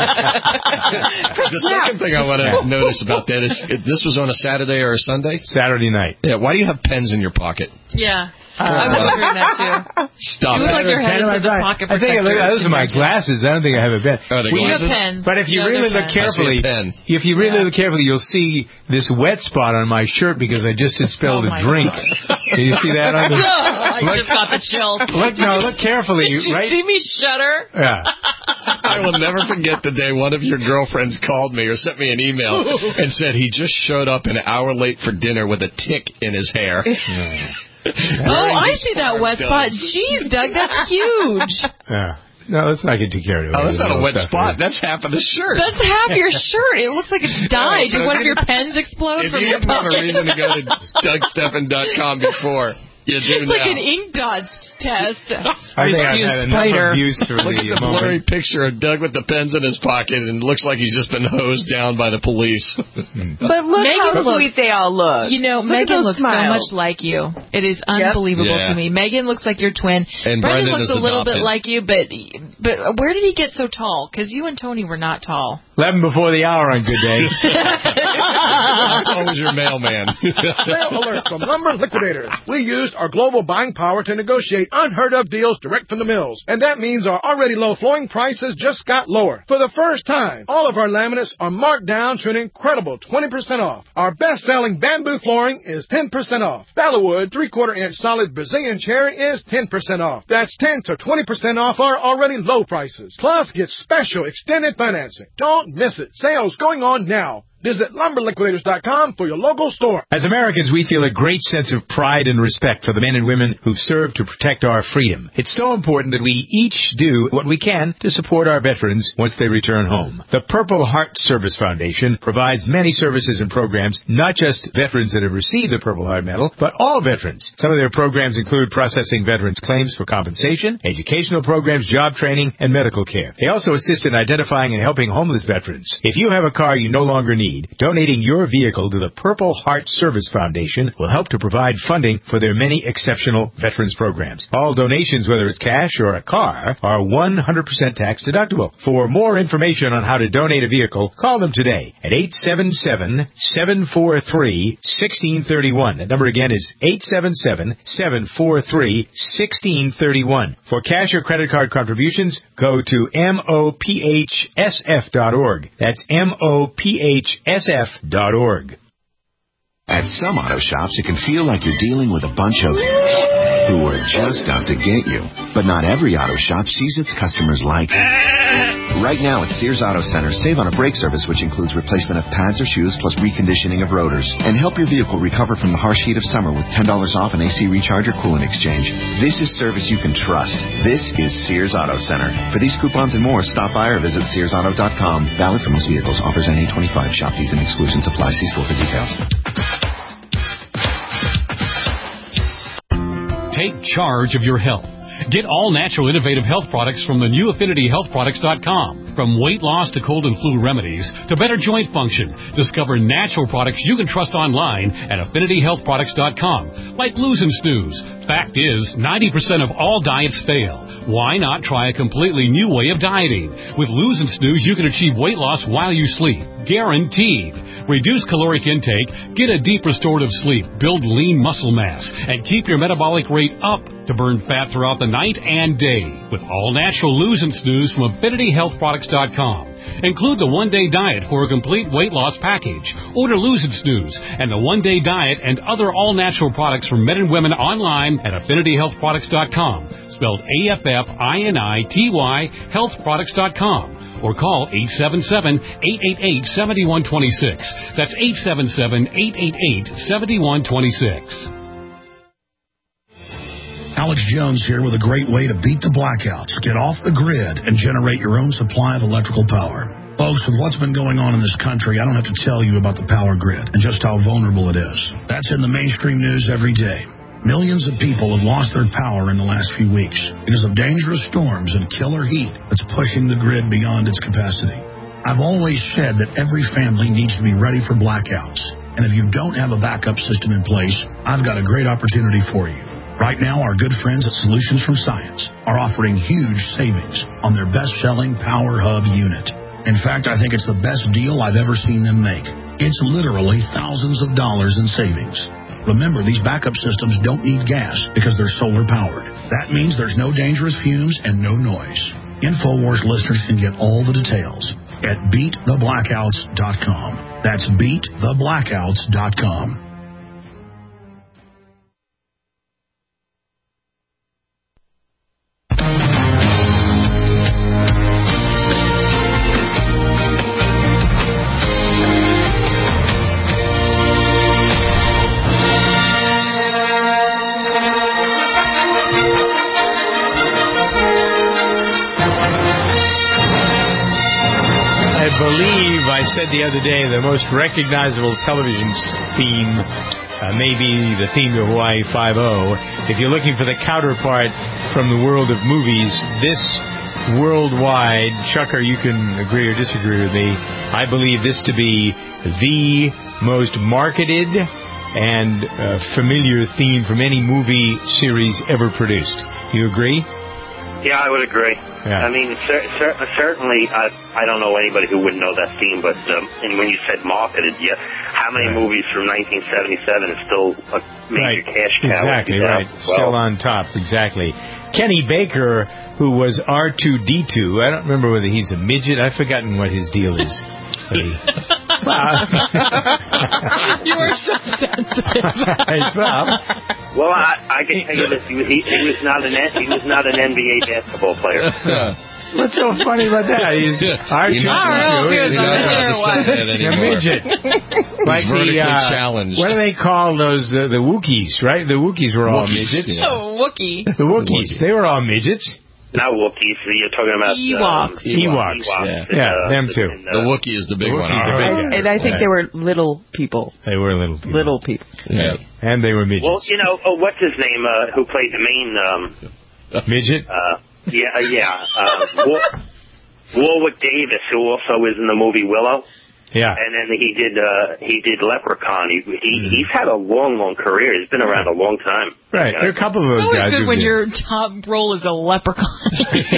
second thing I want to notice about that is this was on a Saturday or a Sunday? Saturday night. Yeah, why do you have pens in your pocket? Yeah. Uh, I was wondering that too. Stop you look like you're headed to the pocket I think I look, those are my glasses. I don't think I have a pen. Oh, we have pens. But if you no, really look pens. carefully, if you really yeah. look carefully, you'll see this wet spot on my shirt because I just had spilled oh a drink. Do you see that on the? No, I look, just got the chill. Look, no, look carefully. Did you right? see me shudder? Yeah. I will never forget the day one of your girlfriends called me or sent me an email and said he just showed up an hour late for dinner with a tick in his hair. Yeah. Oh, I see that wet spot. Jeez, Doug, that's huge. Yeah. No, let's not get too carried away. Oh, that's not a wet spot. Right? That's half of the shirt. That's half your shirt. It looks like it's dyed. Did one of your pens explode from your pocket? If you have a reason to go to Doug Stephan dot com before, you do it's now. Like an ink dot test. I think I've had enough abuse for Look the at the moment. blurry picture of Doug with the pens in his pocket, and it looks like he's just been hosed down by the police. But look Megan how looks, sweet they all look. You know, look Megan looks smiles. so much like you. It is unbelievable yep. yeah. to me. Megan looks like your twin. And Brendan Brendan looks is a little adopted. bit like you, but but where did he get so tall? Because you and Tony were not tall. Eleven before the hour on Good Day. How tall was your mailman? Sale alert from Lumber Liquidators. We used our global buying power to negotiate unheard of deals direct from the mills. And that means our already low flooring prices just got lower. For the first time, all of our laminates are marked down to an incredible twenty percent off. Our best-selling bamboo flooring is ten percent off. Ballawood three-quarter inch solid Brazilian cherry is ten percent off. That's ten to twenty percent off our already low prices. Plus, get special extended financing. Don't miss it. Sales going on now. Visit lumber liquidators dot com for your local store. As Americans, we feel a great sense of pride and respect for the men and women who've served to protect our freedom. It's so important that we each do what we can to support our veterans once they return home. The Purple Heart Service Foundation provides many services and programs, not just veterans that have received the Purple Heart Medal, but all veterans. Some of their programs include processing veterans' claims for compensation, educational programs, job training, and medical care. They also assist in identifying and helping homeless veterans. If you have a car you no longer need, donating your vehicle to the Purple Heart Service Foundation will help to provide funding for their many exceptional veterans programs. All donations, whether it's cash or a car, are one hundred percent tax deductible. For more information on how to donate a vehicle, call them today at eight seven seven, seven four three, one six three one. That number again is eight seven seven, seven four three, one six three one. For cash or credit card contributions, go to M O P H S F dot org. That's M O P H S F dot org. At some auto shops, it can feel like you're dealing with a bunch of who are just out to get you. But not every auto shop sees its customers like... Right now at Sears Auto Center, save on a brake service which includes replacement of pads or shoes plus reconditioning of rotors. And help your vehicle recover from the harsh heat of summer with ten dollars off an A C recharge or coolant exchange. This is service you can trust. This is Sears Auto Center. For these coupons and more, stop by or visit Sears Auto dot com. Valid for most vehicles. Offers N A twenty-five. Shop fees and exclusions apply. See store for details. Take charge of your health. Get all natural innovative health products from the new affinity health products dot com. From weight loss to cold and flu remedies to better joint function, discover natural products you can trust online at affinity health products dot com, like Lose and Snooze. Fact is, ninety percent of all diets fail. Why not try a completely new way of dieting? With Lose and Snooze, you can achieve weight loss while you sleep. Guaranteed. Reduce caloric intake, get a deep restorative sleep, build lean muscle mass, and keep your metabolic rate up to burn fat throughout the night and day. With all natural Lose and Snooze from affinity health products dot com. Include the one-day diet for a complete weight loss package. Order Lose It Snooze and the one-day diet and other all-natural products for men and women online at affinity health products dot com. Spelled A F F I N I T Y health products dot com. Or call eight seven seven, eight eight eight, seven one two six. That's eight seven seven, eight eight eight, seven one two six. Alex Jones here with a great way to beat the blackouts. Get off the grid and generate your own supply of electrical power. Folks, with what's been going on in this country, I don't have to tell you about the power grid and just how vulnerable it is. That's in the mainstream news every day. Millions of people have lost their power in the last few weeks because of dangerous storms and killer heat that's pushing the grid beyond its capacity. I've always said that every family needs to be ready for blackouts. And if you don't have a backup system in place, I've got a great opportunity for you. Right now, our good friends at Solutions from Science are offering huge savings on their best-selling Power Hub unit. In fact, I think it's the best deal I've ever seen them make. It's literally thousands of dollars in savings. Remember, these backup systems don't need gas because they're solar-powered. That means there's no dangerous fumes and no noise. InfoWars listeners can get all the details at beat the blackouts dot com. That's beat the blackouts dot com. I said the other day the most recognizable television theme uh, may be the theme to Hawaii Five-O. If you're looking for the counterpart from the world of movies, this worldwide, Chucker, you can agree or disagree with me, I believe this to be the most marketed and uh, familiar theme from any movie series ever produced. You agree? Yeah, I would agree. Yeah. I mean, cer- cer- certainly, I, I don't know anybody who wouldn't know that theme, but um, and when you said marketed, yeah, how many right. movies from nineteen seventy-seven is still a major right. cash cow? Exactly, right. Well, still on top, exactly. Kenny Baker, who was R two D two, I don't remember whether he's a midget. I've forgotten what his deal is. He, you are so sensitive. Well, I, I can tell you this: he, he, he was not an he was not an N B A basketball player. What's so funny about that? He's R two D two. A midget. Like vertically the, uh, challenged. What do they call those? Uh, the Wookiees, right? The Wookiees were all Wookiees, midgets. Yeah. Oh, Wookie. The Wookiees. They were all midgets. Not Wookiees. You're talking about Ewoks. Um, Ewoks. Ewoks. Yeah, yeah uh, them too. And, uh, the Wookiee is the big the one. The big and, and I think yeah. they were little people. They were little people. Little people. Yeah. And they were midgets. Well, you know, oh, what's his name? Uh, who played the main um, midget? Uh, yeah, uh, yeah. Uh, War- Warwick Davis, who also is in the movie Willow. Yeah. And then he did uh, he did Leprechaun. He, he mm. he's had a long, long career. He's been around a long time. Right. There are a couple of those it's guys. It's good when your top role is a leprechaun.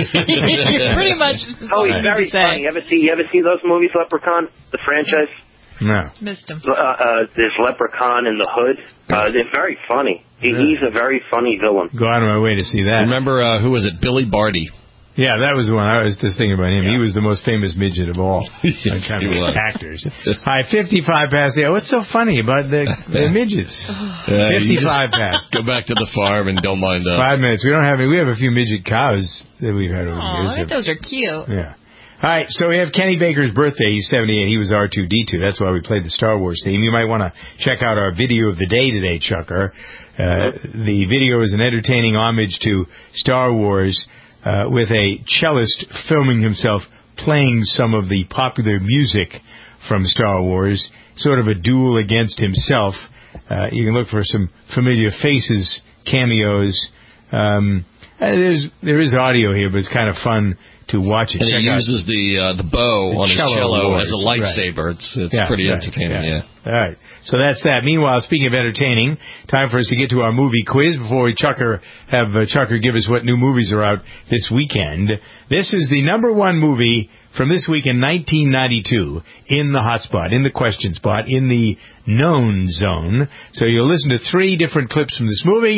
You're pretty much. Oh, he's very funny. You ever see you ever see those movies, Leprechaun, the franchise? No. Missed him. Uh, uh, there's Leprechaun in the Hood. Uh, they're very funny. He, yeah. He's a very funny villain. Go out of my way to see that. Remember uh, who was it? Billy Barty. Yeah, that was the one. I was just thinking about him. Yeah. He was the most famous midget of all yes, kind of actors. Hi, fifty-five past the hour. What's so funny about the, the midgets? Yeah, fifty-five past. Go back to the farm and don't mind us. Five minutes. We don't have any. We have a few midget cows that we've had over Aww, the years. those are cute. Yeah. All right, so we have Kenny Baker's birthday. He's seventy-eight. He was R two D two. That's why we played the Star Wars theme. You might want to check out our video of the day today, Chucker. Uh, the video is an entertaining homage to Star Wars. Uh, with a cellist filming himself playing some of the popular music from Star Wars, sort of a duel against himself. Uh, you can look for some familiar faces, cameos. Um, there's there is audio here, but it's kind of fun to watch it. And Check he out uses the uh, the bow the on his cello cello Lord. as a lightsaber. Right. It's it's yeah, pretty right. entertaining. Yeah. yeah. All right. So that's that. Meanwhile, speaking of entertaining, time for us to get to our movie quiz before we Chucker have uh, Chucker give us what new movies are out this weekend. This is the number one movie from this week in nineteen ninety-two in the hot spot, in the question spot, in the known zone. So you'll listen to three different clips from this movie.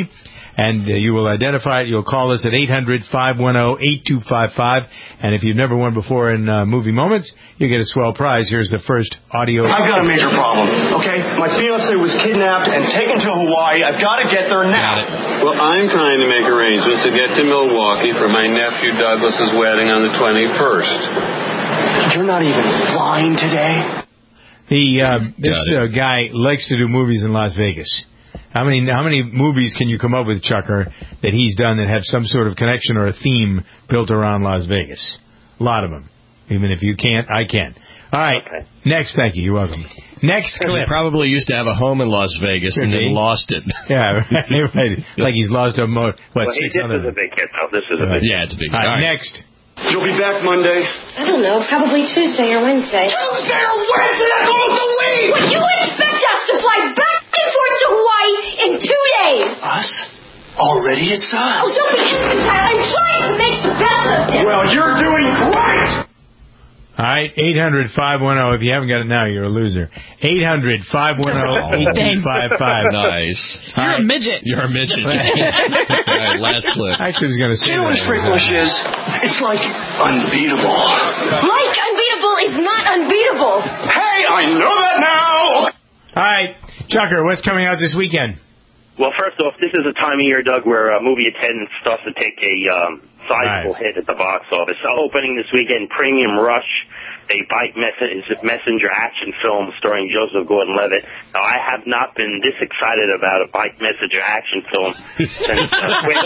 and uh, you will identify it. You'll call us at eight hundred, five one zero, eight two five five. And if you've never won before in uh, Movie Moments, you get a swell prize. Here's the first audio. I've got a major problem, okay? My fiancée was kidnapped and taken to Hawaii. I've got to get there now. Well, I'm trying to make arrangements to get to Milwaukee for my nephew Douglas's wedding on the twenty-first. You're not even flying today? The uh, this uh, guy likes to do movies in Las Vegas. How many how many movies can you come up with, Chucker, that he's done that have some sort of connection or a theme built around Las Vegas? A lot of them. Even if you can't, I can. All right. Okay. Next, thank you. You're welcome. Next clip. He probably used to have a home in Las Vegas Could and be. then lost it. Yeah, right, right. Like he's lost a mo- what, well, six this hundred. is a big hit, though. This is a big hit. Yeah, it's a big hit. All right, All right. next. You'll be back Monday? I don't know. Probably Tuesday or Wednesday. Tuesday or Wednesday? That's almost a week! Would you expect us to fly back and forth to Hawaii in two days? Us? Already it's us. Oh, don't be infantile. I'm trying to make the best of this. Well, you're doing great! All right, eight hundred, five one zero. If you haven't got it now, you're a loser. eight hundred, five one zero, eight two five five. Nice. You're right. a midget. You're a midget. All right, last clip. I actually was going to say You know what a straight flush is? It's like unbeatable. Like unbeatable is not unbeatable. Hey, I know that now! All right, Chucker, what's coming out this weekend? Well, first off, this is a time of year, Doug, where uh, movie attendance starts to take a um, sizable right. hit at the box office. So opening this weekend, Premium Rush, a bike mess- messenger action film starring Joseph Gordon-Levitt. Now, I have not been this excited about a bike messenger action film since uh, Quick,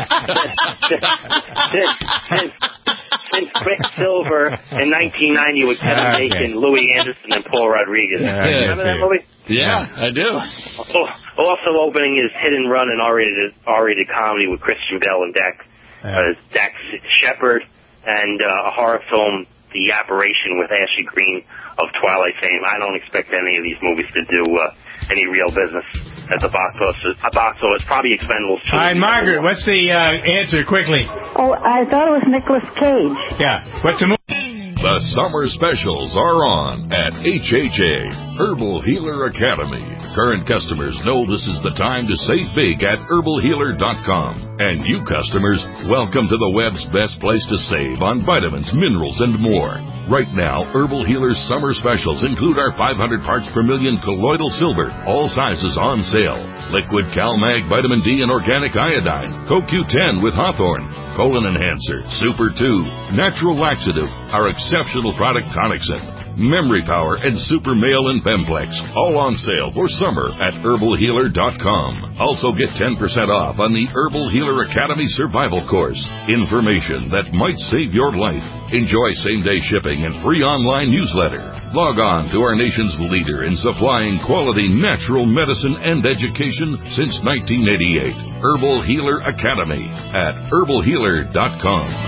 since, since, since Quicksilver in nineteen ninety with Kevin okay. Bacon, Louis Anderson, and Paul Rodriguez. Yeah, Remember that movie? Yeah, I do. Also opening is Hit and Run, an R-rated, R-rated comedy with Christian Bale and Dak, uh, Dax Shepard, and uh, a horror film, The Apparition, with Ashley Greene of Twilight fame. I don't expect any of these movies to do uh, any real business at the box office. A box office, probably Expendables two. All right, Margaret, what's the uh, answer quickly? Oh, I thought it was Nicolas Cage. Yeah. What's the movie? The summer specials are on at H H A, Herbal Healer Academy. Current customers know this is the time to save big at herbal healer dot com. And you customers, welcome to the web's best place to save on vitamins, minerals, and more. Right now, Herbal Healer's summer specials include our five hundred parts per million colloidal silver, all sizes on sale. Liquid CalMag Vitamin D and Organic Iodine, Co Q ten with Hawthorne, Colon Enhancer, Super two, Natural Laxative, our exceptional product Tonicsyn, Memory Power, and Super Male and Bemplex, all on sale for summer at herbal healer dot com. Also get ten percent off on the Herbal Healer Academy Survival Course. Information that might save your life. Enjoy same-day shipping and free online newsletter. Log on to our nation's leader in supplying quality natural medicine and education since nineteen eighty-eight. Herbal Healer Academy at herbal healer dot com.